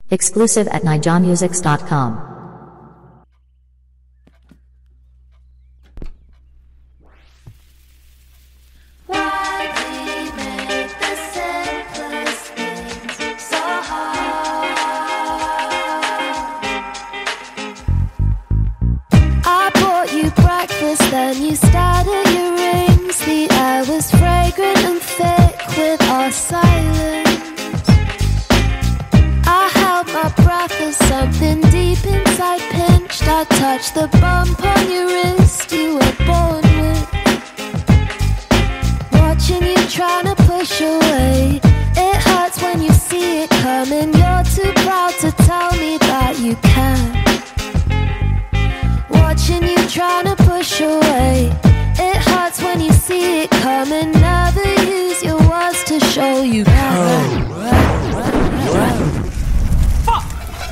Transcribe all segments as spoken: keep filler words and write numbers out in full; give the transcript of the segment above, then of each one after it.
Exclusive at nijamusics dot com. Then you started your rings. The air was fragrant and thick with our silence. I held my breath as something deep inside pinched. I touched the bump on your wrist you were born with. Watching you trying to push away. It hurts when you see it coming. You're too proud to tell me that you can. Watching you trying to push away. It hurts when you see it coming. Never use your words to show you can. Fuck!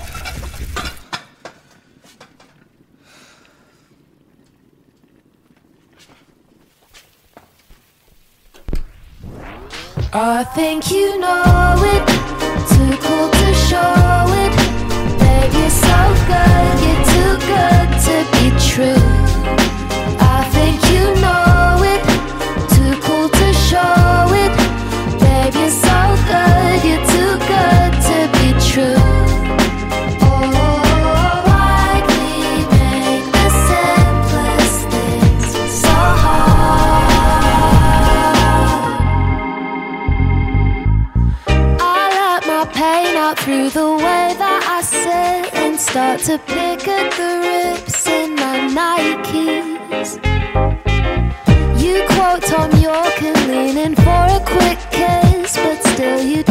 I think you know it. Too cool to show it. Baby, you're so good. You're too good to be true. I think you know it. Too cool to show it. Baby, you're so good. You're too good to be true. Oh, why we make the simplest things so hard? I let my pain out through the way that I sit and start to pick at the rips in my Nikes. You quote Tom York and lean in for a quick kiss, but still you